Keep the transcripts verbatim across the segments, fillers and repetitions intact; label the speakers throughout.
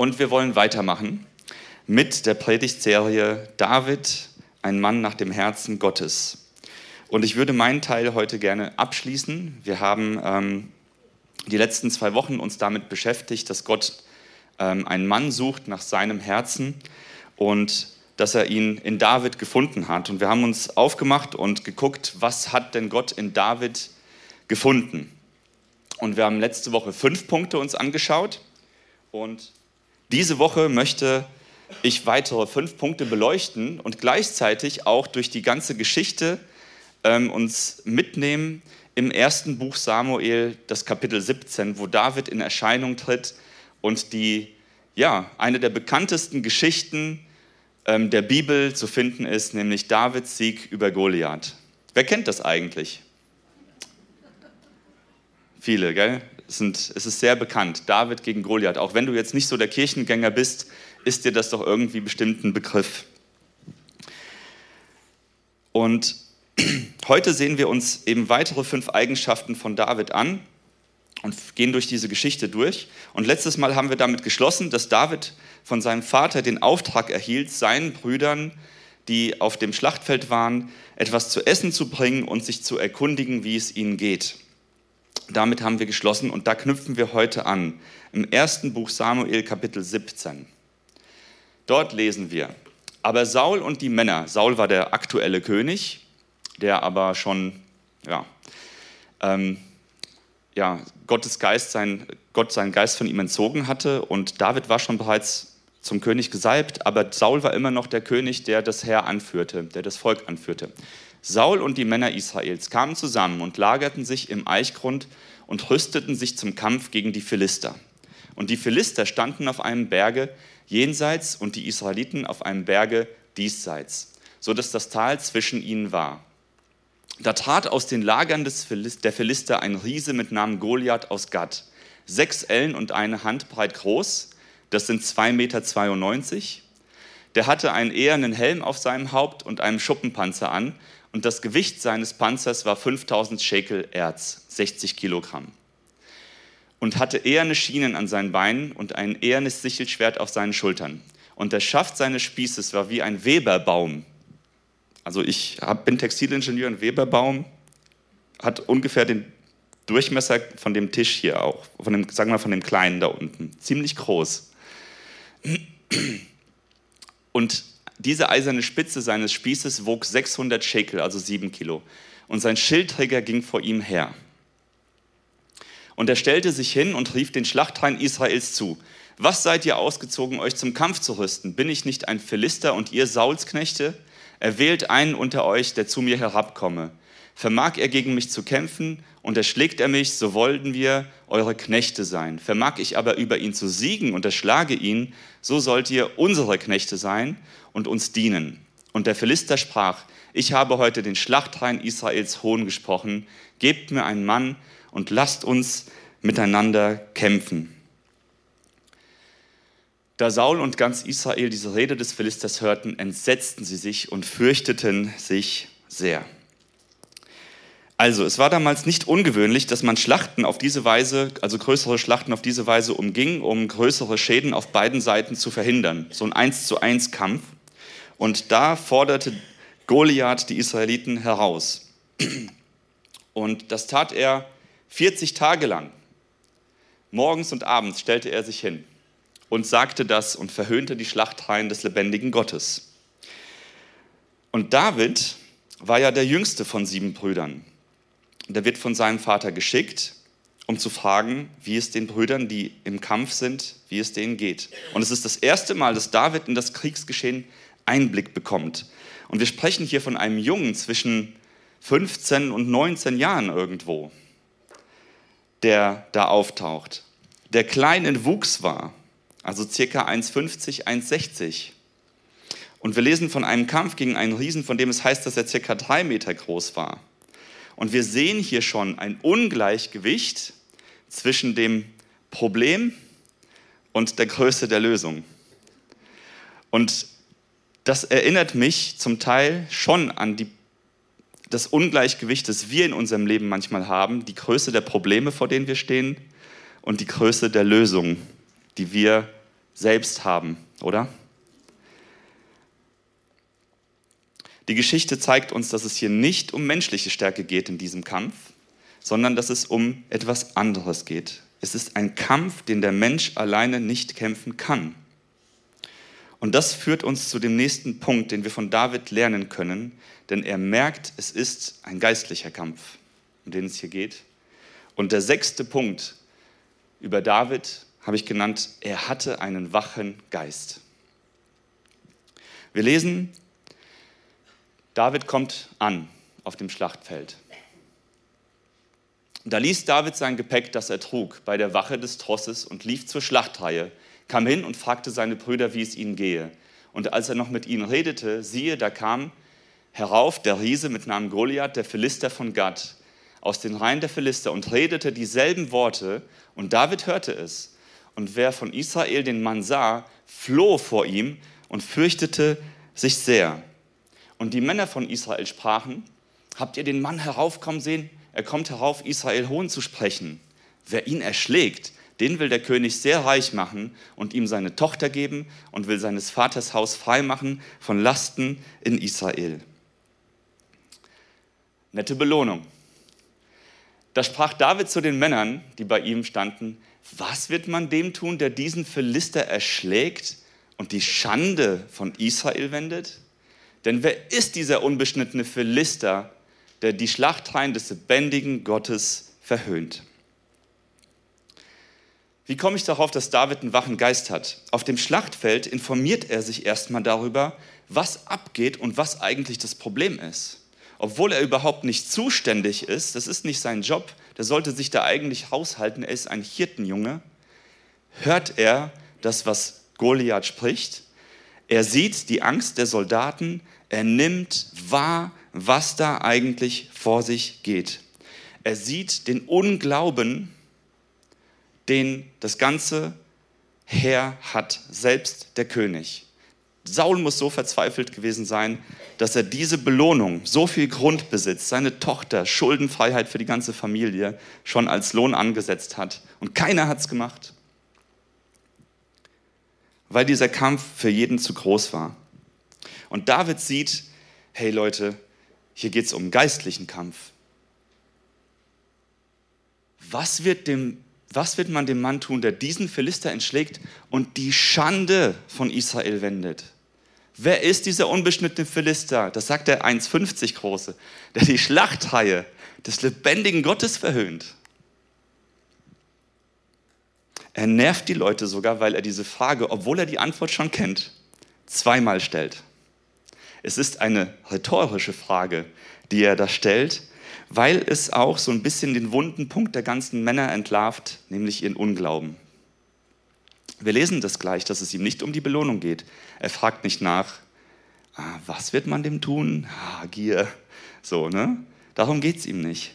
Speaker 1: Und wir wollen weitermachen mit der Predigtserie David, ein Mann nach dem Herzen Gottes. Und ich würde meinen Teil heute gerne abschließen. Wir haben ähm, die letzten zwei Wochen uns damit beschäftigt, dass Gott ähm, einen Mann sucht nach seinem Herzen und dass er ihn in David gefunden hat. Und wir haben uns aufgemacht und geguckt, was hat denn Gott in David gefunden. Und wir haben letzte Woche fünf Punkte uns angeschaut. Und diese Woche möchte ich weitere fünf Punkte beleuchten und gleichzeitig auch durch die ganze Geschichte ähm, uns mitnehmen im ersten Buch Samuel, das Kapitel siebzehn, wo David in Erscheinung tritt und die, ja, eine der bekanntesten Geschichten ähm, der Bibel zu finden ist, nämlich Davids Sieg über Goliath. Wer kennt das eigentlich? Viele, gell? Es, sind, es ist sehr bekannt, David gegen Goliath. Auch wenn du jetzt nicht so der Kirchengänger bist, ist dir das doch irgendwie bestimmt ein Begriff. Und heute sehen wir uns eben weitere fünf Eigenschaften von David an und gehen durch diese Geschichte durch. Und letztes Mal haben wir damit geschlossen, dass David von seinem Vater den Auftrag erhielt, seinen Brüdern, die auf dem Schlachtfeld waren, etwas zu essen zu bringen und sich zu erkundigen, wie es ihnen geht. Damit haben wir geschlossen und da knüpfen wir heute an, im ersten Buch Samuel, Kapitel siebzehn. Dort lesen wir: Aber Saul und die Männer, Saul war der aktuelle König, der aber schon, ja, ähm, ja Gottes Geist, sein, Gott seinen Geist von ihm entzogen hatte und David war schon bereits zum König gesalbt, aber Saul war immer noch der König, der das Heer anführte, der das Volk anführte. Saul und die Männer Israels kamen zusammen und lagerten sich im Eichgrund und rüsteten sich zum Kampf gegen die Philister. Und die Philister standen auf einem Berge jenseits und die Israeliten auf einem Berge diesseits, so dass das Tal zwischen ihnen war. Da trat aus den Lagern des Philist- der Philister ein Riese mit Namen Goliath aus Gat, sechs Ellen und eine Handbreit groß, das sind zwei Meter zweiundneunzig. Der hatte einen ehernen Helm auf seinem Haupt und einen Schuppenpanzer an, und das Gewicht seines Panzers war fünftausend Schekel Erz, sechzig Kilogramm. Und hatte eherne Schienen an seinen Beinen und ein ehernes Sichelschwert auf seinen Schultern. Und der Schaft seines Spießes war wie ein Weberbaum. Also ich hab, bin Textilingenieur, ein Weberbaum hat ungefähr den Durchmesser von dem Tisch hier auch, von dem, sagen wir mal von dem kleinen da unten, ziemlich groß. Und diese eiserne Spitze seines Spießes wog sechshundert Schekel, also sieben Kilo. Und sein Schildträger ging vor ihm her. Und er stellte sich hin und rief den Schlachtreihen Israels zu: Was seid ihr ausgezogen, euch zum Kampf zu rüsten? Bin ich nicht ein Philister und ihr Sauls Knechte? Erwählt einen unter euch, der zu mir herabkomme. Vermag er gegen mich zu kämpfen und erschlägt er mich, so wollten wir eure Knechte sein. Vermag ich aber über ihn zu siegen und erschlage ihn, so sollt ihr unsere Knechte sein und uns dienen. Und der Philister sprach: Ich habe heute den Schlachtreihen Israels Hohn gesprochen. Gebt mir einen Mann und lasst uns miteinander kämpfen. Da Saul und ganz Israel diese Rede des Philisters hörten, entsetzten sie sich und fürchteten sich sehr. Also, es war damals nicht ungewöhnlich, dass man Schlachten auf diese Weise, also größere Schlachten auf diese Weise umging, um größere Schäden auf beiden Seiten zu verhindern. So ein eins zu eins Kampf. Und da forderte Goliath die Israeliten heraus. Und das tat er vierzig Tage lang. Morgens und abends stellte er sich hin und sagte das und verhöhnte die Schlachtreihen des lebendigen Gottes. Und David war ja der jüngste von sieben Brüdern. Der wird von seinem Vater geschickt, um zu fragen, wie es den Brüdern, die im Kampf sind, wie es denen geht. Und es ist das erste Mal, dass David in das Kriegsgeschehen Einblick bekommt. Und wir sprechen hier von einem Jungen zwischen fünfzehn und neunzehn Jahren irgendwo, der da auftaucht, der klein in Wuchs war, also circa eins fünfzig, eins sechzig. Und wir lesen von einem Kampf gegen einen Riesen, von dem es heißt, dass er circa drei Meter groß war. Und wir sehen hier schon ein Ungleichgewicht zwischen dem Problem und der Größe der Lösung. Und das erinnert mich zum Teil schon an die, das Ungleichgewicht, das wir in unserem Leben manchmal haben, die Größe der Probleme, vor denen wir stehen, und die Größe der Lösung, die wir selbst haben, oder? Die Geschichte zeigt uns, dass es hier nicht um menschliche Stärke geht in diesem Kampf, sondern dass es um etwas anderes geht. Es ist ein Kampf, den der Mensch alleine nicht kämpfen kann. Und das führt uns zu dem nächsten Punkt, den wir von David lernen können, denn er merkt, es ist ein geistlicher Kampf, um den es hier geht. Und der sechste Punkt über David habe ich genannt, er hatte einen wachen Geist. Wir lesen, David kommt an auf dem Schlachtfeld. Da ließ David sein Gepäck, das er trug, bei der Wache des Trosses und lief zur Schlachtreihe, kam hin und fragte seine Brüder, wie es ihnen gehe. Und als er noch mit ihnen redete, siehe, da kam herauf der Riese mit Namen Goliath, der Philister von Gath, aus den Reihen der Philister und redete dieselben Worte. Und David hörte es. Und wer von Israel den Mann sah, floh vor ihm und fürchtete sich sehr. Und die Männer von Israel sprachen, habt ihr den Mann heraufkommen sehen? Er kommt herauf, Israel Hohn zu sprechen. Wer ihn erschlägt, den will der König sehr reich machen und ihm seine Tochter geben und will seines Vaters Haus freimachen von Lasten in Israel. Nette Belohnung. Da sprach David zu den Männern, die bei ihm standen, was wird man dem tun, der diesen Philister erschlägt und die Schande von Israel wendet? Denn wer ist dieser unbeschnittene Philister, der die Schlachtreihen des lebendigen Gottes verhöhnt? Wie komme ich darauf, dass David einen wachen Geist hat? Auf dem Schlachtfeld informiert er sich erstmal darüber, was abgeht und was eigentlich das Problem ist. Obwohl er überhaupt nicht zuständig ist, das ist nicht sein Job, der sollte sich da eigentlich haushalten, er ist ein Hirtenjunge, hört er das, was Goliath spricht. Er sieht die Angst der Soldaten, er nimmt wahr, was da eigentlich vor sich geht. Er sieht den Unglauben, den das ganze Heer hat, selbst der König. Saul muss so verzweifelt gewesen sein, dass er diese Belohnung, so viel Grundbesitz, seine Tochter, Schuldenfreiheit für die ganze Familie schon als Lohn angesetzt hat. Und keiner hat es gemacht, weil dieser Kampf für jeden zu groß war. Und David sieht, hey Leute, hier geht es um geistlichen Kampf. Was wird, dem, was wird man dem Mann tun, der diesen Philister entschlägt und die Schande von Israel wendet? Wer ist dieser unbeschnittene Philister? Das sagt der eins Komma fünfzig große, der die Schlachtreihe des lebendigen Gottes verhöhnt. Er nervt die Leute sogar, weil er diese Frage, obwohl er die Antwort schon kennt, zweimal stellt. Es ist eine rhetorische Frage, die er da stellt, weil es auch so ein bisschen den wunden Punkt der ganzen Männer entlarvt, nämlich ihren Unglauben. Wir lesen das gleich, dass es ihm nicht um die Belohnung geht. Er fragt nicht nach, ah, was wird man dem tun? Ah, Gier. So, ne? Darum geht es ihm nicht.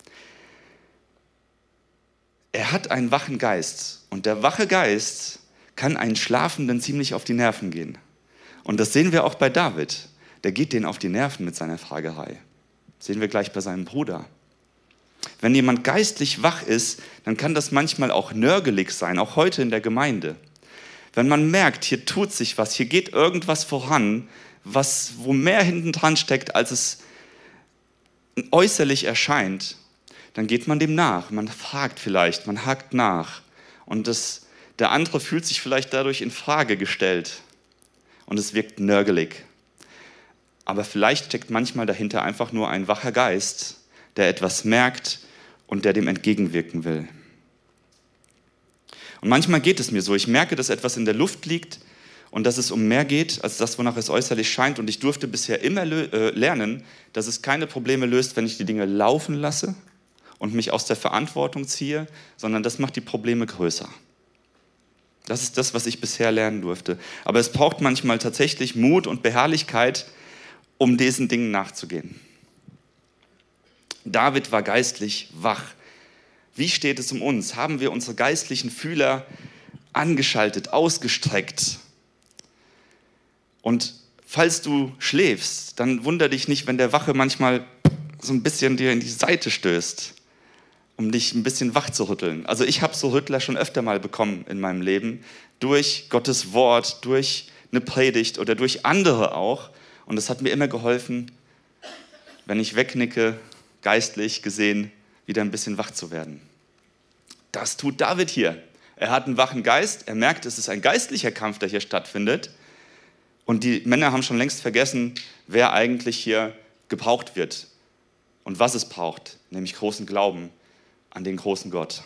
Speaker 1: Er hat einen wachen Geist und der wache Geist kann einen Schlafenden ziemlich auf die Nerven gehen. Und das sehen wir auch bei David. Der geht denen auf die Nerven mit seiner Fragerei. Das sehen wir gleich bei seinem Bruder. Wenn jemand geistlich wach ist, dann kann das manchmal auch nörgelig sein, auch heute in der Gemeinde. Wenn man merkt, hier tut sich was, hier geht irgendwas voran, was, wo mehr hinten dran steckt, als es äußerlich erscheint, dann geht man dem nach. Man fragt vielleicht, man hakt nach. Und das, der andere fühlt sich vielleicht dadurch in Frage gestellt. Und es wirkt nörgelig. Aber vielleicht steckt manchmal dahinter einfach nur ein wacher Geist, der etwas merkt und der dem entgegenwirken will. Und manchmal geht es mir so, ich merke, dass etwas in der Luft liegt und dass es um mehr geht, als das, wonach es äußerlich scheint. Und ich durfte bisher immer äh, lernen, dass es keine Probleme löst, wenn ich die Dinge laufen lasse und mich aus der Verantwortung ziehe, sondern das macht die Probleme größer. Das ist das, was ich bisher lernen durfte. Aber es braucht manchmal tatsächlich Mut und Beharrlichkeit, um diesen Dingen nachzugehen. David war geistlich wach. Wie steht es um uns? Haben wir unsere geistlichen Fühler angeschaltet, ausgestreckt? Und falls du schläfst, dann wunder dich nicht, wenn der Wache manchmal so ein bisschen dir in die Seite stößt. um dich ein bisschen wach zu rütteln. Also ich habe so Rüttler schon öfter mal bekommen in meinem Leben, durch Gottes Wort, durch eine Predigt oder durch andere auch. Und das hat mir immer geholfen, wenn ich wegnicke, geistlich gesehen, wieder ein bisschen wach zu werden. Das tut David hier. Er hat einen wachen Geist, er merkt, es ist ein geistlicher Kampf, der hier stattfindet. Und die Männer haben schon längst vergessen, wer eigentlich hier gebraucht wird und was es braucht, nämlich großen Glauben an den großen Gott.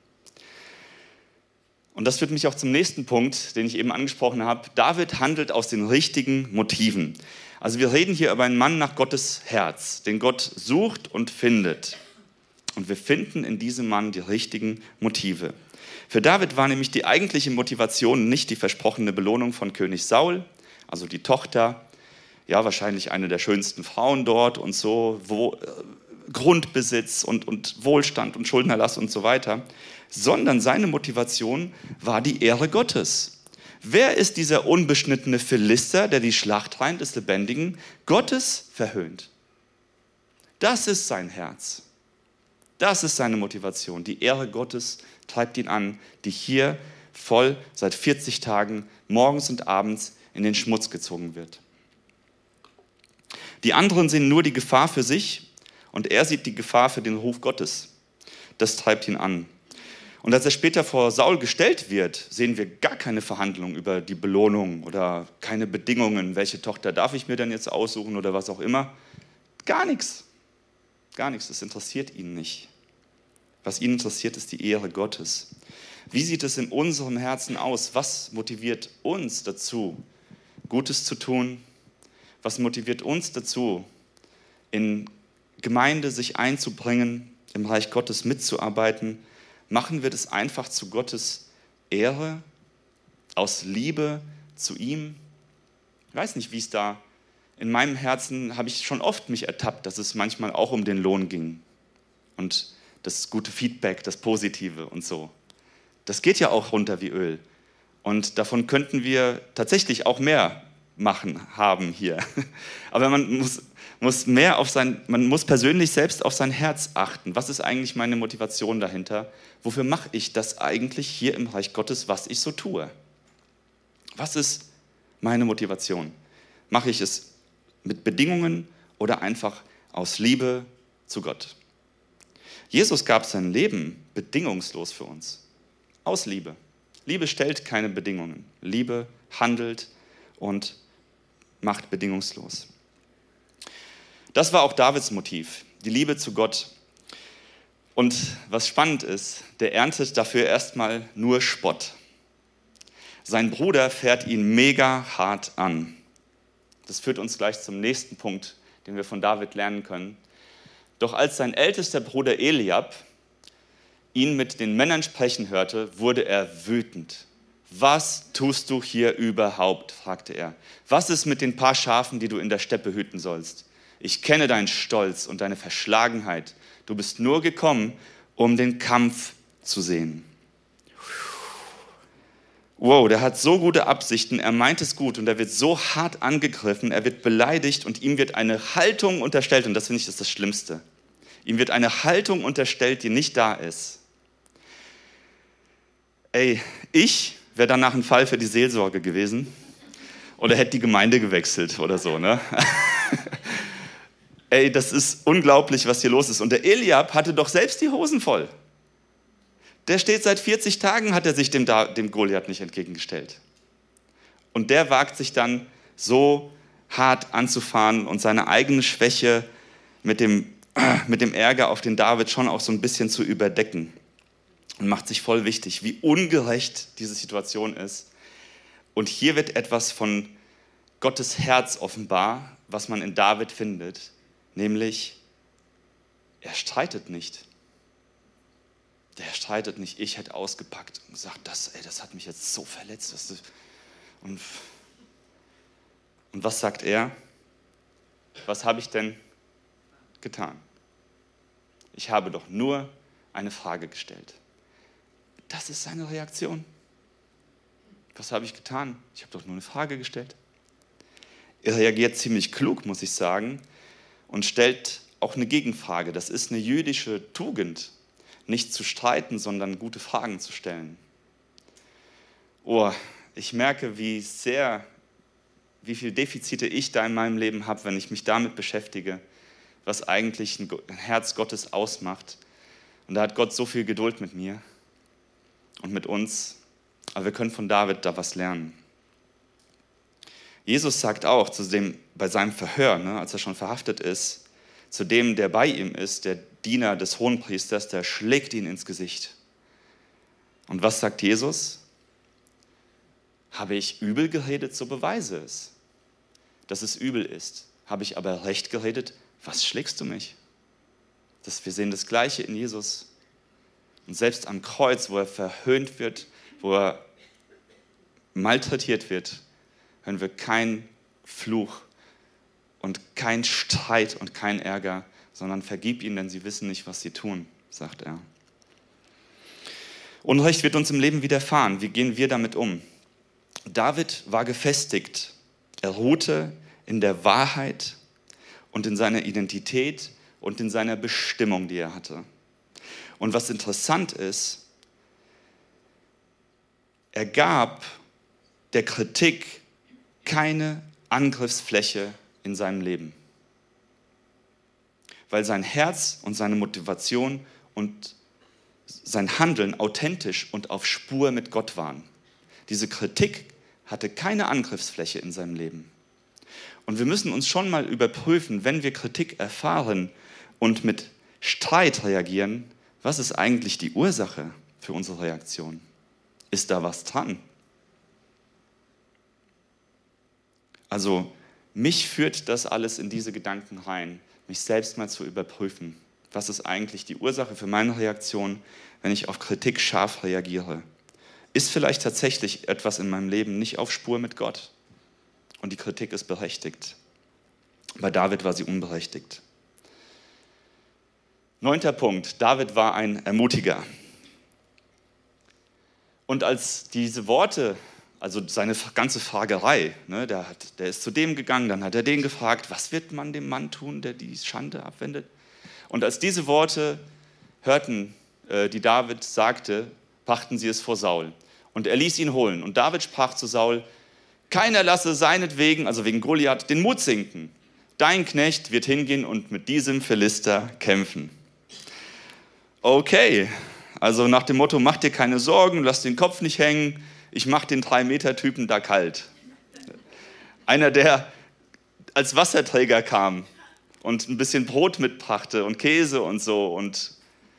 Speaker 1: Und das führt mich auch zum nächsten Punkt, den ich eben angesprochen habe. David handelt aus den richtigen Motiven. Also wir reden hier über einen Mann nach Gottes Herz, den Gott sucht und findet. Und wir finden in diesem Mann die richtigen Motive. Für David war nämlich die eigentliche Motivation nicht die versprochene Belohnung von König Saul, also die Tochter, ja wahrscheinlich eine der schönsten Frauen dort und so, wo, äh, Grundbesitz und, und Wohlstand und Schuldenerlass und so weiter, sondern seine Motivation war die Ehre Gottes. Wer ist dieser unbeschnittene Philister, der die Schlachtreihen des lebendigen Gottes verhöhnt? Das ist sein Herz. Das ist seine Motivation. Die Ehre Gottes treibt ihn an, die hier voll seit vierzig Tagen morgens und abends in den Schmutz gezogen wird. Die anderen sehen nur die Gefahr für sich und er sieht die Gefahr für den Ruf Gottes. Das treibt ihn an. Und als er später vor Saul gestellt wird, sehen wir gar keine Verhandlung über die Belohnung oder keine Bedingungen, welche Tochter darf ich mir denn jetzt aussuchen oder was auch immer. Gar nichts. Gar nichts, das interessiert ihn nicht. Was ihn interessiert, ist die Ehre Gottes. Wie sieht es in unserem Herzen aus? Was motiviert uns dazu, Gutes zu tun? Was motiviert uns dazu, in Gemeinde sich einzubringen, im Reich Gottes mitzuarbeiten? Machen wir das einfach zu Gottes Ehre, aus Liebe zu ihm? Ich weiß nicht, wie es da in meinem Herzen, habe ich schon oft mich ertappt, dass es manchmal auch um den Lohn ging und das gute Feedback, das Positive und so. Das geht ja auch runter wie Öl und davon könnten wir tatsächlich auch mehr machen, haben hier. Aber man muss, muss mehr auf sein, man muss persönlich selbst auf sein Herz achten. Was ist eigentlich meine Motivation dahinter? Wofür mache ich das eigentlich hier im Reich Gottes, was ich so tue? Was ist meine Motivation? Mache ich es mit Bedingungen oder einfach aus Liebe zu Gott? Jesus gab sein Leben bedingungslos für uns. Aus Liebe. Liebe stellt keine Bedingungen. Liebe handelt und macht bedingungslos. Das war auch Davids Motiv, die Liebe zu Gott. Und was spannend ist, der erntet dafür erstmal nur Spott. Sein Bruder fährt ihn mega hart an. Das führt uns gleich zum nächsten Punkt, den wir von David lernen können. Doch als sein ältester Bruder Eliab ihn mit den Männern sprechen hörte, wurde er wütend. Was tust du hier überhaupt? Fragte er. Was ist mit den paar Schafen, die du in der Steppe hüten sollst? Ich kenne deinen Stolz und deine Verschlagenheit. Du bist nur gekommen, um den Kampf zu sehen. Wow, der hat so gute Absichten, er meint es gut und er wird so hart angegriffen, er wird beleidigt und ihm wird eine Haltung unterstellt, und das finde ich ist das Schlimmste. Ihm wird eine Haltung unterstellt, die nicht da ist. Ey, ich wäre danach ein Fall für die Seelsorge gewesen oder hätte die Gemeinde gewechselt oder so, ne? Ey, das ist unglaublich, was hier los ist. Und der Eliab hatte doch selbst die Hosen voll. Der steht seit vierzig Tagen, hat er sich dem, dem Goliath nicht entgegengestellt. Und der wagt sich dann so hart anzufahren und seine eigene Schwäche mit dem, mit dem Ärger auf den David schon auch so ein bisschen zu überdecken. Und macht sich voll wichtig, wie ungerecht diese Situation ist. Und hier wird etwas von Gottes Herz offenbar, was man in David findet, nämlich er streitet nicht. Der streitet nicht, ich hätte ausgepackt und gesagt, das, ey, das hat mich jetzt so verletzt. Das, und, und was sagt er? Was habe ich denn getan? Ich habe doch nur eine Frage gestellt. Das ist seine Reaktion. Was habe ich getan? Ich habe doch nur eine Frage gestellt. Er reagiert ziemlich klug, muss ich sagen, und stellt auch eine Gegenfrage. Das ist eine jüdische Tugend. nicht zu streiten, sondern gute Fragen zu stellen. Oh, ich merke, wie sehr, wie viele Defizite ich da in meinem Leben habe, wenn ich mich damit beschäftige, was eigentlich ein Herz Gottes ausmacht. Und da hat Gott so viel Geduld mit mir und mit uns. Aber wir können von David da was lernen. Jesus sagt auch zu dem, bei seinem Verhör, ne, als er schon verhaftet ist, zu dem, der bei ihm ist, der Diener des Hohenpriesters, der schlägt ihn ins Gesicht. Und was sagt Jesus? Habe ich übel geredet, so beweise es, dass es übel ist. Habe ich aber recht geredet, was schlägst du mich? Das, wir sehen das Gleiche in Jesus. Und selbst am Kreuz, wo er verhöhnt wird, wo er malträtiert wird, hören wir keinen Fluch und kein Streit und kein Ärger, sondern vergib ihnen, denn sie wissen nicht, was sie tun, sagt er. Unrecht wird uns im Leben widerfahren. Wie gehen wir damit um? David war gefestigt. Er ruhte in der Wahrheit und in seiner Identität und in seiner Bestimmung, die er hatte. Und was interessant ist, er gab der Kritik keine Angriffsfläche in seinem Leben, weil sein Herz und seine Motivation und sein Handeln authentisch und auf Spur mit Gott waren. Diese Kritik hatte keine Angriffsfläche in seinem Leben. Und wir müssen uns schon mal überprüfen, wenn wir Kritik erfahren und mit Streit reagieren, was ist eigentlich die Ursache für unsere Reaktion? Ist da was dran? Also mich führt das alles in diese Gedanken rein, mich selbst mal zu überprüfen. Was ist eigentlich die Ursache für meine Reaktion, wenn ich auf Kritik scharf reagiere? Ist vielleicht tatsächlich etwas in meinem Leben nicht auf Spur mit Gott? Und die Kritik ist berechtigt. Bei David war sie unberechtigt. Neunter Punkt. David war ein Ermutiger. Und als diese Worte, also seine ganze Fragerei, ne, der, hat, der ist zu dem gegangen, dann hat er den gefragt, was wird man dem Mann tun, der die Schande abwendet? Und als diese Worte hörten, äh, die David sagte, brachten sie es vor Saul. Und er ließ ihn holen. Und David sprach zu Saul, keiner lasse seinetwegen, also wegen Goliath, den Mut sinken. Dein Knecht wird hingehen und mit diesem Philister kämpfen. Okay, also nach dem Motto, mach dir keine Sorgen, lass den Kopf nicht hängen, ich mach den drei-Meter-Typen da kalt. Einer, der als Wasserträger kam und ein bisschen Brot mitbrachte und Käse und so und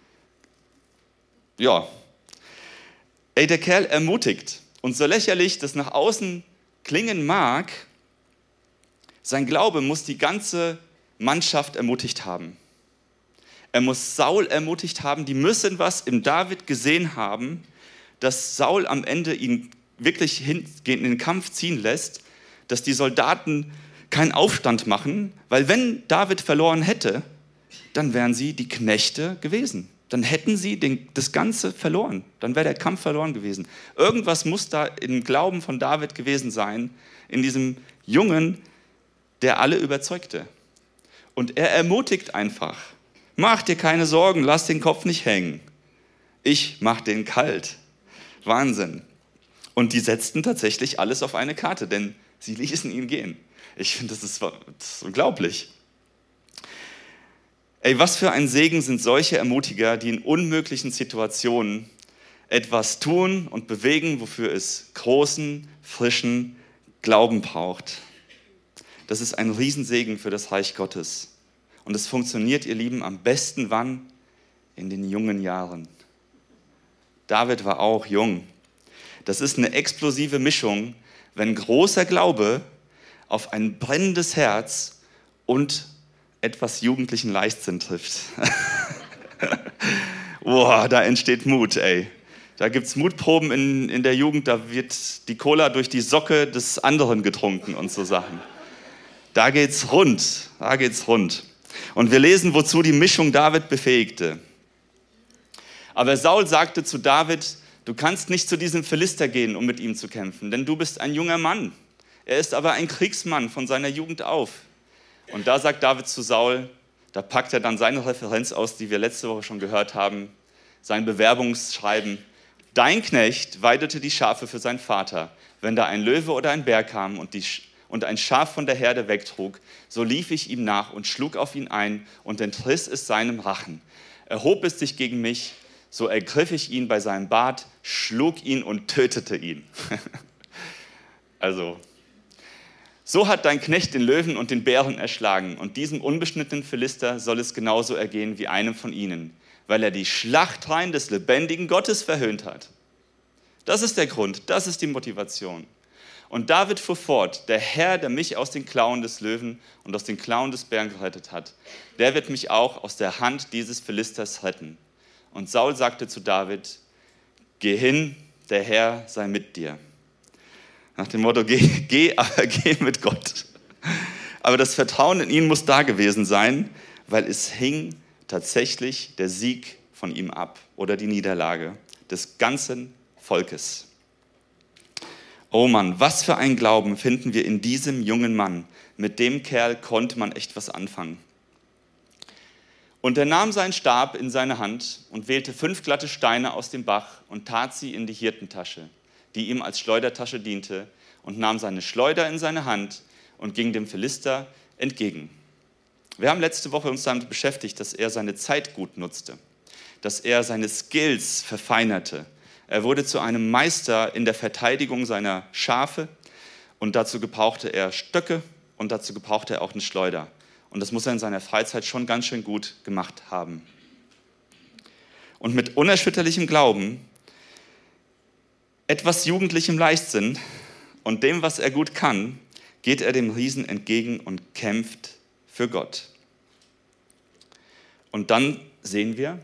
Speaker 1: ja. Ey, der Kerl ermutigt und so lächerlich das nach außen klingen mag, sein Glaube muss die ganze Mannschaft ermutigt haben. Er muss Saul ermutigt haben, die müssen was im David gesehen haben, dass Saul am Ende ihn wirklich hin, in den Kampf ziehen lässt, dass die Soldaten keinen Aufstand machen, weil wenn David verloren hätte, dann wären sie die Knechte gewesen. Dann hätten sie den, das Ganze verloren. Dann wäre der Kampf verloren gewesen. Irgendwas muss da im Glauben von David gewesen sein, in diesem Jungen, der alle überzeugte. Und er ermutigt einfach. Mach dir keine Sorgen, lass den Kopf nicht hängen. Ich mach den kalt. Wahnsinn. Und die setzten tatsächlich alles auf eine Karte, denn sie ließen ihn gehen. Ich finde, das ist, das ist unglaublich. Ey, was für ein Segen sind solche Ermutiger, die in unmöglichen Situationen etwas tun und bewegen, wofür es großen, frischen Glauben braucht. Das ist ein Riesensegen für das Reich Gottes. Und es funktioniert, ihr Lieben, am besten wann? In den jungen Jahren. David war auch jung. Das ist eine explosive Mischung, wenn großer Glaube auf ein brennendes Herz und etwas jugendlichen Leichtsinn trifft. Boah, da entsteht Mut, ey. Da gibt es Mutproben in, in der Jugend, da wird die Cola durch die Socke des anderen getrunken und so Sachen. Da geht's rund, da geht's rund. Und wir lesen, wozu die Mischung David befähigte. Aber Saul sagte zu David, du kannst nicht zu diesem Philister gehen, um mit ihm zu kämpfen, denn du bist ein junger Mann. Er ist aber ein Kriegsmann von seiner Jugend auf. Und da sagt David zu Saul, da packt er dann seine Referenz aus, die wir letzte Woche schon gehört haben, sein Bewerbungsschreiben. Dein Knecht weidete die Schafe für seinen Vater. Wenn da ein Löwe oder ein Bär kam und, die, und ein Schaf von der Herde wegtrug, so lief ich ihm nach und schlug auf ihn ein und entriss es seinem Rachen. Erhob es sich gegen mich, so ergriff ich ihn bei seinem Bart, schlug ihn und tötete ihn. Also, so hat dein Knecht den Löwen und den Bären erschlagen, und diesem unbeschnittenen Philister soll es genauso ergehen wie einem von ihnen, weil er die Schlachtreihen des lebendigen Gottes verhöhnt hat. Das ist der Grund, das ist die Motivation. Und David fuhr fort: Der Herr, der mich aus den Klauen des Löwen und aus den Klauen des Bären gerettet hat, der wird mich auch aus der Hand dieses Philisters retten. Und Saul sagte zu David: Geh hin, der Herr sei mit dir. Nach dem Motto, geh, geh, aber geh mit Gott. Aber das Vertrauen in ihn muss da gewesen sein, weil es hing tatsächlich der Sieg von ihm ab oder die Niederlage des ganzen Volkes. Oh Mann, was für ein Glauben finden wir in diesem jungen Mann. Mit dem Kerl konnte man echt was anfangen. Und er nahm seinen Stab in seine Hand und wählte fünf glatte Steine aus dem Bach und tat sie in die Hirtentasche, die ihm als Schleudertasche diente, und nahm seine Schleuder in seine Hand und ging dem Philister entgegen. Wir haben letzte Woche uns damit beschäftigt, dass er seine Zeit gut nutzte, dass er seine Skills verfeinerte. Er wurde zu einem Meister in der Verteidigung seiner Schafe, und dazu gebrauchte er Stöcke und dazu gebrauchte er auch eine Schleuder. Und das muss er in seiner Freizeit schon ganz schön gut gemacht haben. Und mit unerschütterlichem Glauben, etwas jugendlichem Leichtsinn und dem, was er gut kann, geht er dem Riesen entgegen und kämpft für Gott. Und dann sehen wir,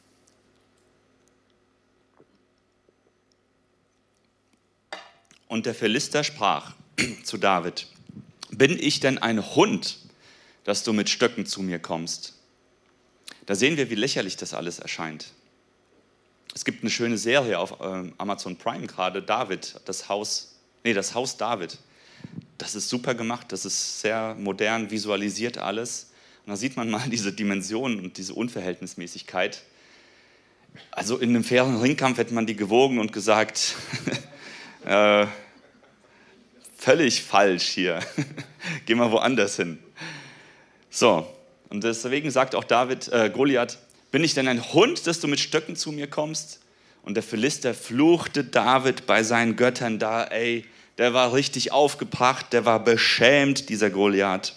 Speaker 1: und der Philister sprach zu David: Bin ich denn ein Hund, dass du mit Stöcken zu mir kommst? Da sehen wir, wie lächerlich das alles erscheint. Es gibt eine schöne Serie auf ähm, Amazon Prime gerade, David, das Haus, nee, das Haus David. Das ist super gemacht, das ist sehr modern, visualisiert alles. Und da sieht man mal diese Dimensionen und diese Unverhältnismäßigkeit. Also in einem fairen Ringkampf hätte man die gewogen und gesagt, äh, völlig falsch hier, geh mal woanders hin. So, und deswegen sagt auch David, äh, Goliath: Bin ich denn ein Hund, dass du mit Stöcken zu mir kommst? Und der Philister fluchte David bei seinen Göttern da, ey, der war richtig aufgebracht, der war beschämt, dieser Goliath.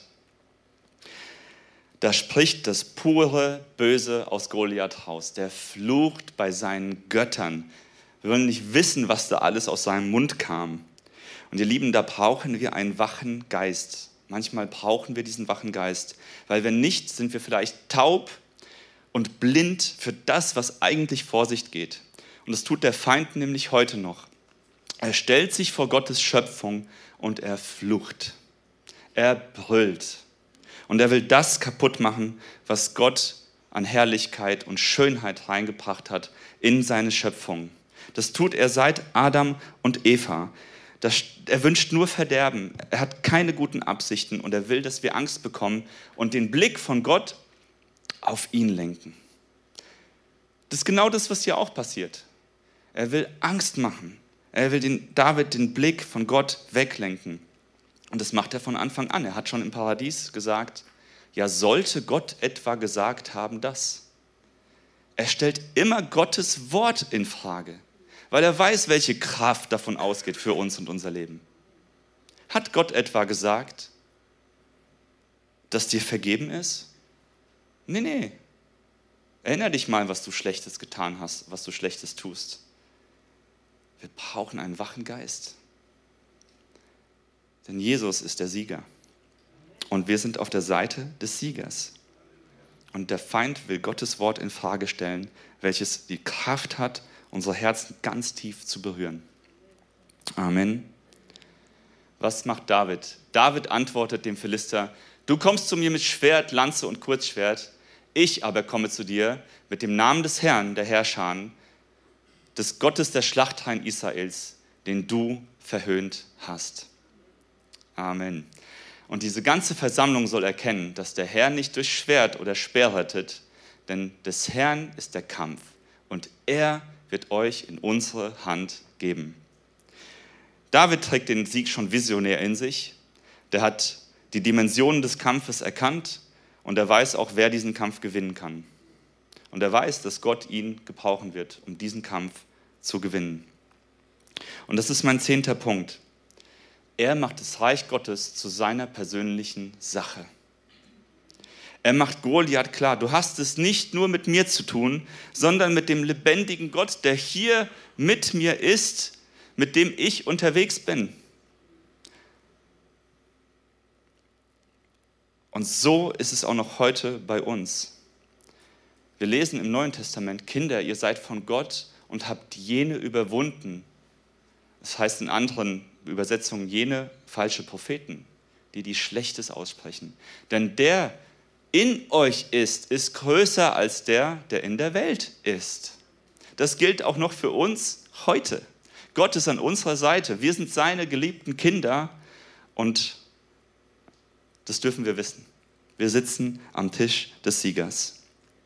Speaker 1: Da spricht das pure Böse aus Goliath raus. Der flucht bei seinen Göttern. Wir wollen nicht wissen, was da alles aus seinem Mund kam. Und ihr Lieben, da brauchen wir einen wachen Geist. Manchmal brauchen wir diesen wachen Geist, weil wenn nicht, sind wir vielleicht taub und blind für das, was eigentlich vor sich geht. Und das tut der Feind nämlich heute noch. Er stellt sich vor Gottes Schöpfung und er flucht. Er brüllt. Und er will das kaputt machen, was Gott an Herrlichkeit und Schönheit reingebracht hat in seine Schöpfung. Das tut er seit Adam und Eva. Das, er wünscht nur Verderben. Er hat keine guten Absichten und er will, dass wir Angst bekommen und den Blick von Gott auf ihn lenken. Das ist genau das, was hier auch passiert. Er will Angst machen. Er will den David den Blick von Gott weglenken. Und das macht er von Anfang an. Er hat schon im Paradies gesagt, ja, sollte Gott etwa gesagt haben das? Er stellt immer Gottes Wort in Frage, weil er weiß, welche Kraft davon ausgeht für uns und unser Leben. Hat Gott etwa gesagt, dass dir vergeben ist? Nee, nee. Erinner dich mal, was du Schlechtes getan hast, was du Schlechtes tust. Wir brauchen einen wachen Geist. Denn Jesus ist der Sieger. Und wir sind auf der Seite des Siegers. Und der Feind will Gottes Wort in Frage stellen, welches die Kraft hat, unsere Herzen ganz tief zu berühren. Amen. Was macht David? David antwortet dem Philister: Du kommst zu mir mit Schwert, Lanze und Kurzschwert. Ich aber komme zu dir mit dem Namen des Herrn, der Herrscher, des Gottes der Schlachtreihen Israels, den du verhöhnt hast. Amen. Und diese ganze Versammlung soll erkennen, dass der Herr nicht durch Schwert oder Speer rettet, denn des Herrn ist der Kampf und er wird euch in unsere Hand geben. David trägt den Sieg schon visionär in sich. Der hat die Dimensionen des Kampfes erkannt und er weiß auch, wer diesen Kampf gewinnen kann. Und er weiß, dass Gott ihn gebrauchen wird, um diesen Kampf zu gewinnen. Und das ist mein zehnter Punkt. Er macht das Reich Gottes zu seiner persönlichen Sache. Er macht Goliath klar, du hast es nicht nur mit mir zu tun, sondern mit dem lebendigen Gott, der hier mit mir ist, mit dem ich unterwegs bin. Und so ist es auch noch heute bei uns. Wir lesen im Neuen Testament, Kinder, ihr seid von Gott und habt jene überwunden. Das heißt in anderen Übersetzungen, jene falsche Propheten, die die Schlechtes aussprechen. Denn der in euch ist, ist größer als der, der in der Welt ist. Das gilt auch noch für uns heute. Gott ist an unserer Seite. Wir sind seine geliebten Kinder und das dürfen wir wissen. Wir sitzen am Tisch des Siegers.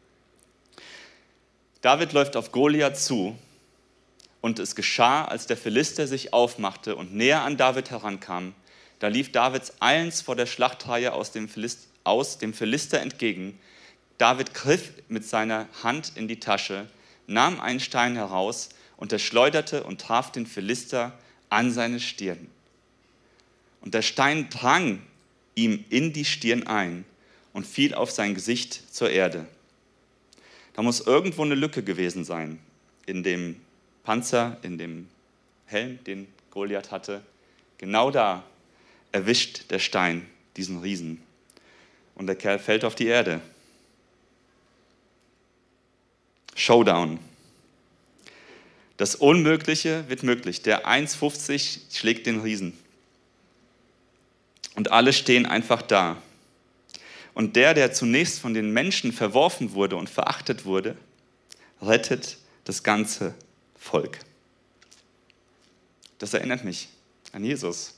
Speaker 1: David läuft auf Goliath zu und es geschah, als der Philister sich aufmachte und näher an David herankam. Da lief Davids eilends vor der Schlachtreihe aus dem Philister, aus dem Philister entgegen. David griff mit seiner Hand in die Tasche, nahm einen Stein heraus und er schleuderte und traf den Philister an seine Stirn. Und der Stein drang ihm in die Stirn ein und fiel auf sein Gesicht zur Erde. Da muss irgendwo eine Lücke gewesen sein in dem Panzer, in dem Helm, den Goliath hatte. Genau da erwischt der Stein diesen Riesen. Und der Kerl fällt auf die Erde. Showdown. Das Unmögliche wird möglich. Der eins fünfzig schlägt den Riesen. Und alle stehen einfach da. Und der, der zunächst von den Menschen verworfen wurde und verachtet wurde, rettet das ganze Volk. Das erinnert mich an Jesus.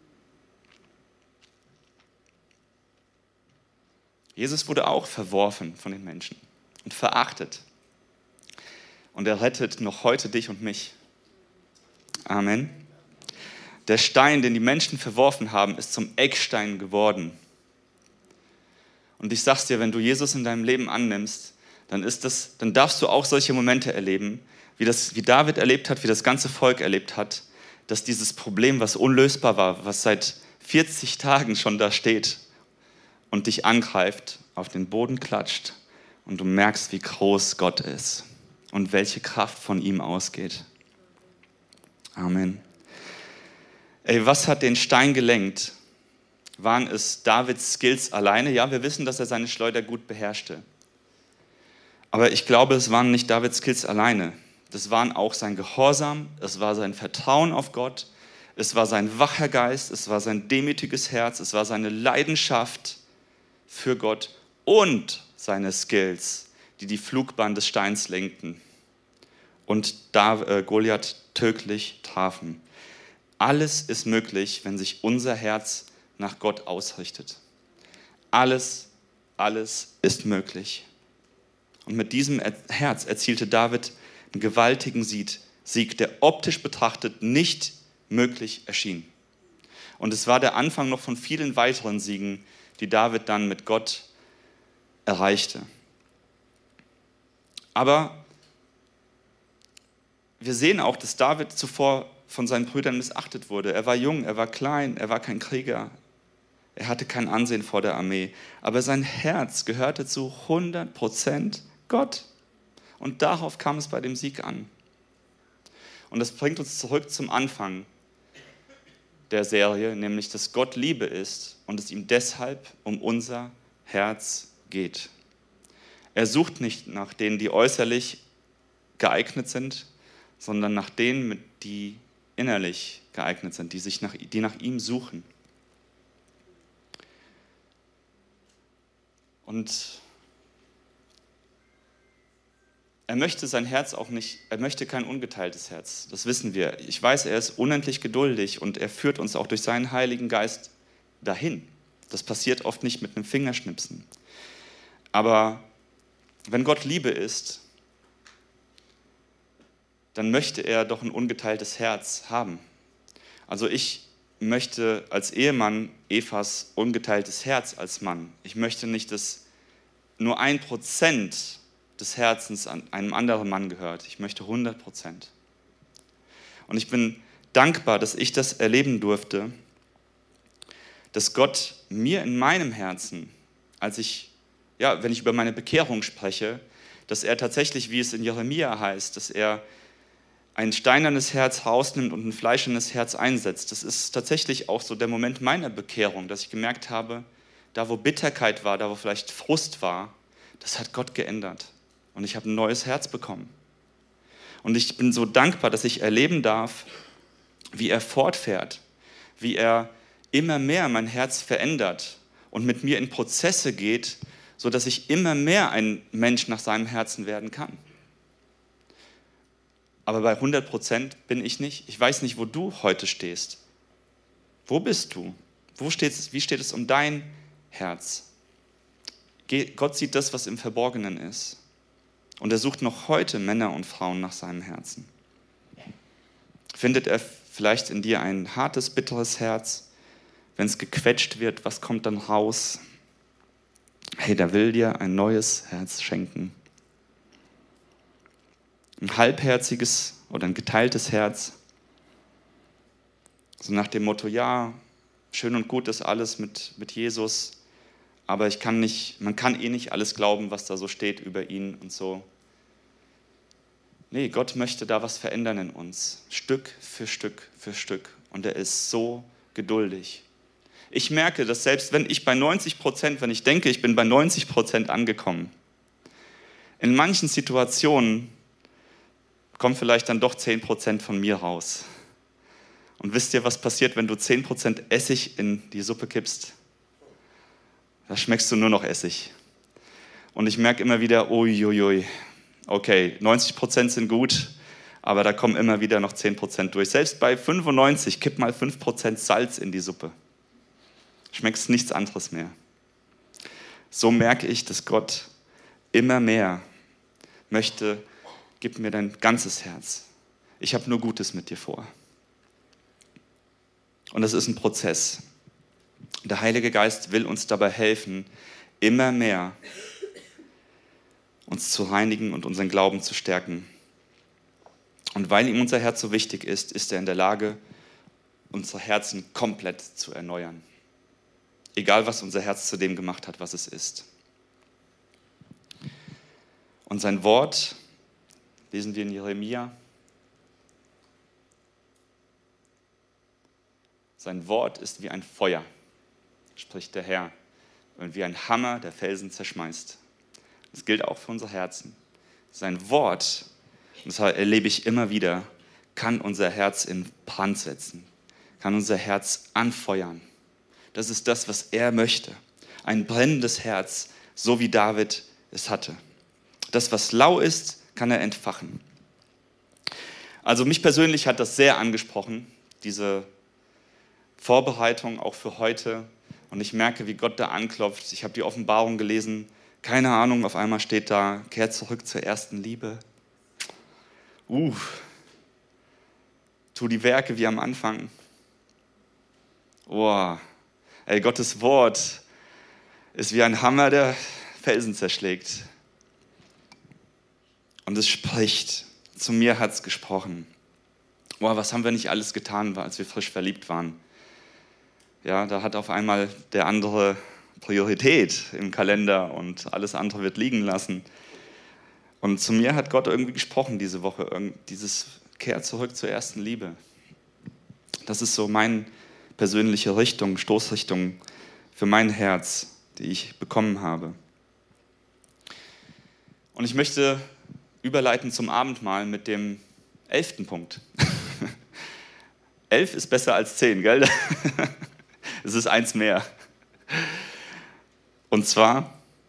Speaker 1: Jesus wurde auch verworfen von den Menschen und verachtet. Und er rettet noch heute dich und mich. Amen. Der Stein, den die Menschen verworfen haben, ist zum Eckstein geworden. Und ich sag's dir, wenn du Jesus in deinem Leben annimmst, dann, ist das, dann darfst du auch solche Momente erleben, wie, das, wie David erlebt hat, wie das ganze Volk erlebt hat, dass dieses Problem, was unlösbar war, was seit vierzig Tagen schon da steht und dich angreift, auf den Boden klatscht und du merkst, wie groß Gott ist und welche Kraft von ihm ausgeht. Amen. Ey, was hat den Stein gelenkt? Waren es Davids Skills alleine? Ja, wir wissen, dass er seine Schleuder gut beherrschte. Aber ich glaube, es waren nicht Davids Skills alleine. Das waren auch sein Gehorsam, es war sein Vertrauen auf Gott, es war sein wacher Geist, es war sein demütiges Herz, es war seine Leidenschaft für Gott und seine Skills, die die Flugbahn des Steins lenkten und da äh, Goliath tödlich trafen. Alles ist möglich, wenn sich unser Herz nach Gott ausrichtet. Alles, alles ist möglich. Und mit diesem Herz erzielte David einen gewaltigen Sieg, der optisch betrachtet nicht möglich erschien. Und es war der Anfang noch von vielen weiteren Siegen, die David dann mit Gott erreichte. Aber wir sehen auch, dass David zuvor von seinen Brüdern missachtet wurde. Er war jung, er war klein, er war kein Krieger. Er hatte kein Ansehen vor der Armee. Aber sein Herz gehörte zu hundert Prozent Gott. Und darauf kam es bei dem Sieg an. Und das bringt uns zurück zum Anfang der Serie, nämlich, dass Gott Liebe ist und es ihm deshalb um unser Herz geht. Er sucht nicht nach denen, die äußerlich geeignet sind, sondern nach denen, die innerlich geeignet sind, die, sich nach, die nach ihm suchen. Und er möchte sein Herz auch nicht, er möchte kein ungeteiltes Herz, das wissen wir. Ich weiß, er ist unendlich geduldig und er führt uns auch durch seinen Heiligen Geist dahin. Das passiert oft nicht mit einem Fingerschnipsen. Aber wenn Gott Liebe ist, dann möchte er doch ein ungeteiltes Herz haben. Also ich möchte als Ehemann Evas ungeteiltes Herz als Mann. Ich möchte nicht, dass nur ein Prozent des Herzens an einem anderen Mann gehört. Ich möchte hundert Prozent. Und ich bin dankbar, dass ich das erleben durfte, dass Gott mir in meinem Herzen, als ich, ja, wenn ich über meine Bekehrung spreche, dass er tatsächlich, wie es in Jeremia heißt, dass er ein steinernes Herz rausnimmt und ein fleischernes Herz einsetzt. Das ist tatsächlich auch so der Moment meiner Bekehrung, dass ich gemerkt habe, da wo Bitterkeit war, da wo vielleicht Frust war, das hat Gott geändert. Und ich habe ein neues Herz bekommen. Und ich bin so dankbar, dass ich erleben darf, wie er fortfährt, wie er immer mehr mein Herz verändert und mit mir in Prozesse geht, sodass ich immer mehr ein Mensch nach seinem Herzen werden kann. Aber bei hundert Prozent bin ich nicht. Ich weiß nicht, wo du heute stehst. Wo bist du? Wo steht's, wie steht es um dein Herz? Gott sieht das, was im Verborgenen ist. Und er sucht noch heute Männer und Frauen nach seinem Herzen. Findet er vielleicht in dir ein hartes, bitteres Herz? Wenn es gequetscht wird, was kommt dann raus? Hey, der will dir ein neues Herz schenken. Ein halbherziges oder ein geteiltes Herz. So nach dem Motto, ja, schön und gut ist alles mit, mit Jesus, aber ich kann nicht, man kann eh nicht alles glauben, was da so steht über ihn und so. Nee, Gott möchte da was verändern in uns, Stück für Stück für Stück. Und er ist so geduldig. Ich merke, dass selbst wenn ich bei neunzig Prozent, wenn ich denke, ich bin bei neunzig Prozent angekommen, in manchen Situationen kommt vielleicht dann doch zehn Prozent von mir raus. Und wisst ihr, was passiert, wenn du zehn Prozent Essig in die Suppe kippst? Da schmeckst du nur noch Essig. Und ich merke immer wieder, uiuiui, okay, neunzig Prozent sind gut, aber da kommen immer wieder noch zehn Prozent durch. Selbst bei fünfundneunzig, kipp mal fünf Prozent Salz in die Suppe. Schmeckst nichts anderes mehr. So merke ich, dass Gott immer mehr möchte, gib mir dein ganzes Herz. Ich habe nur Gutes mit dir vor. Und das ist ein Prozess. Der Heilige Geist will uns dabei helfen, immer mehr uns zu reinigen und unseren Glauben zu stärken. Und weil ihm unser Herz so wichtig ist, ist er in der Lage, unsere Herzen komplett zu erneuern. Egal, was unser Herz zu dem gemacht hat, was es ist. Und sein Wort, lesen wir in Jeremia, sein Wort ist wie ein Feuer, spricht der Herr, und wie ein Hammer, der Felsen zerschmeißt. Das gilt auch für unser Herzen. Sein Wort, und das erlebe ich immer wieder, kann unser Herz in Brand setzen, kann unser Herz anfeuern. Das ist das, was er möchte. Ein brennendes Herz, so wie David es hatte. Das, was lau ist, kann er entfachen. Also mich persönlich hat das sehr angesprochen, diese Vorbereitung auch für heute. Und ich merke, wie Gott da anklopft. Ich habe die Offenbarung gelesen. Keine Ahnung, auf einmal steht da, kehrt zurück zur ersten Liebe. Uh, tu die Werke wie am Anfang. Oh, ey, Gottes Wort ist wie ein Hammer, der Felsen zerschlägt. Und es spricht. Zu mir hat es gesprochen. Oh, was haben wir nicht alles getan, als wir frisch verliebt waren. Ja, da hat auf einmal der andere Priorität im Kalender und alles andere wird liegen lassen. Und zu mir hat Gott irgendwie gesprochen diese Woche, dieses Kehr zurück zur ersten Liebe. Das ist so meine persönliche Richtung, Stoßrichtung für mein Herz, die ich bekommen habe. Und ich möchte überleiten zum Abendmahl mit dem elften Punkt. Elf ist besser als zehn, gell? Es ist eins mehr. Und zwar,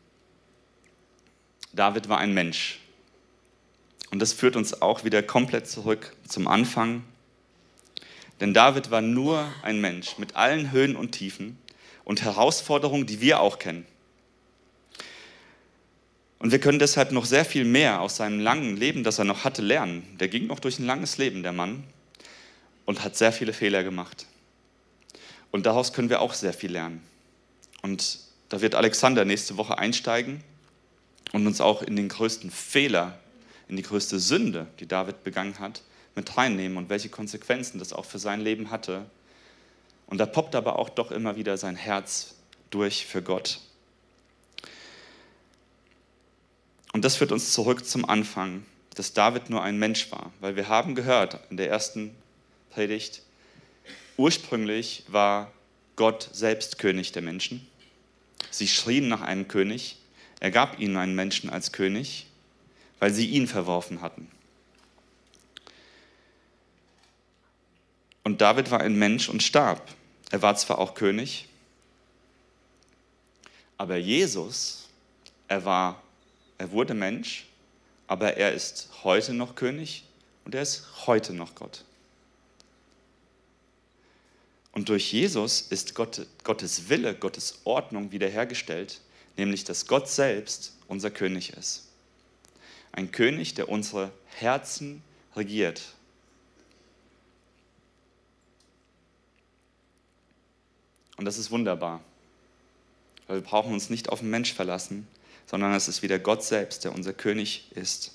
Speaker 1: David war ein Mensch. Und das führt uns auch wieder komplett zurück zum Anfang. Denn David war nur ein Mensch mit allen Höhen und Tiefen und Herausforderungen, die wir auch kennen. Und wir können deshalb noch sehr viel mehr aus seinem langen Leben, das er noch hatte, lernen. Der ging noch durch ein langes Leben, der Mann, und hat sehr viele Fehler gemacht. Und daraus können wir auch sehr viel lernen. Und da wird Alexander nächste Woche einsteigen und uns auch in den größten Fehler, in die größte Sünde, die David begangen hat, mit reinnehmen und welche Konsequenzen das auch für sein Leben hatte. Und da poppt aber auch doch immer wieder sein Herz durch für Gott. Und das führt uns zurück zum Anfang, dass David nur ein Mensch war. Weil wir haben gehört in der ersten Predigt, ursprünglich war Gott selbst König der Menschen. Sie schrien nach einem König. Er gab ihnen einen Menschen als König, weil sie ihn verworfen hatten. Und David war ein Mensch und starb. Er war zwar auch König, aber Jesus, er war, er wurde Mensch, aber er ist heute noch König und er ist heute noch Gott. Und durch Jesus ist Gott, Gottes Wille, Gottes Ordnung wiederhergestellt, nämlich dass Gott selbst unser König ist. Ein König, der unsere Herzen regiert. Und das ist wunderbar, weil wir brauchen uns nicht auf den Mensch verlassen, sondern es ist wieder Gott selbst, der unser König ist.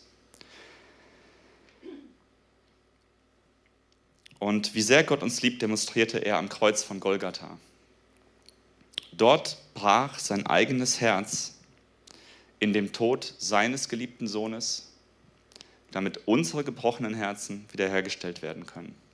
Speaker 1: Und wie sehr Gott uns liebt, demonstrierte er am Kreuz von Golgatha. Dort brach sein eigenes Herz in dem Tod seines geliebten Sohnes, damit unsere gebrochenen Herzen wiederhergestellt werden können.